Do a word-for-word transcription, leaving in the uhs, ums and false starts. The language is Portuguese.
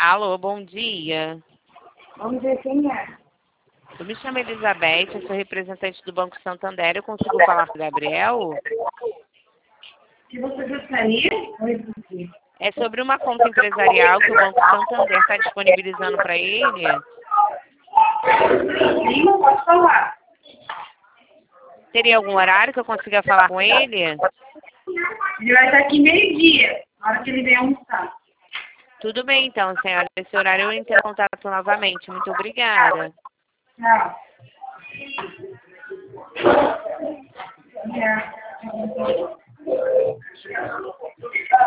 Alô, bom dia. Vamos ver quem é. Eu me chamo Elizabeth, eu sou representante do Banco Santander. Eu consigo falar com o Gabriel? Se você gostaria, vou repetir. É sobre uma conta empresarial que o Banco Santander está disponibilizando para ele. Sim, pode falar. Teria algum horário que eu consiga falar com ele? Ele vai estar aqui meio-dia, na hora que ele vier almoçar. Tudo bem, então, senhora. Nesse horário eu entro em contato novamente. Muito obrigada. Tchau. É.